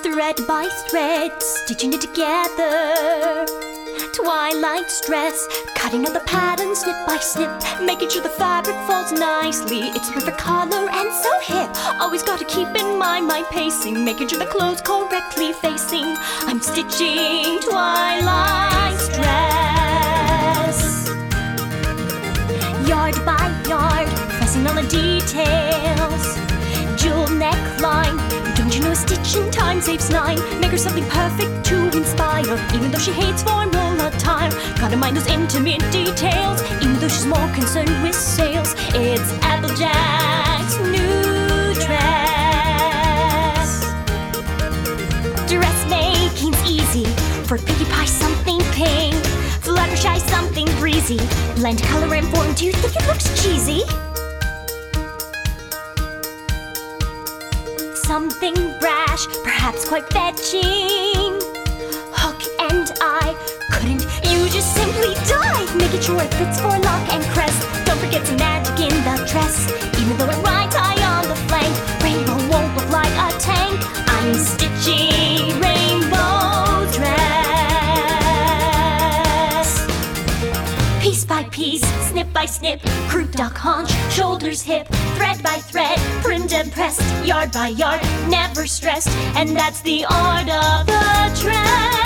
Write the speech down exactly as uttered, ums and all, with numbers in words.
Thread by thread, stitching it together. Twilight's dress, cutting out the pattern snip by snip, making sure the fabric falls nicely. It's the perfect color and so hip. Always gotta keep in mind my pacing, making sure the clothes correctly facing. I'm stitching Twilight's dress. Yard by yard, fussing on the details. Jewel neckline, don't you know stitching time saves nine? Make her something perfect to inspire, even though she hates formal attire. Gotta mind those intimate details, even though she's more concerned with sales. It's Applejack's new dress. Dressmaking's easy, for Pinkie Pie something pink, Fluttershy something breezy, blend color and form. Do you think it looks cheesy? Something brash, perhaps quite fetching. Hook and eye, couldn't you just simply dive? Making sure it fits for lock and crest. Don't forget some magic in the dress, even though it rides high on the flank. Rainbow won't look like a tank. I'm stitching rainbow dress. Piece by piece, snip by snip, croup, duck, haunch, shoulders, hip, thread by thread, primmed and pressed, yard by yard, never stressed. And that's the art of the dress.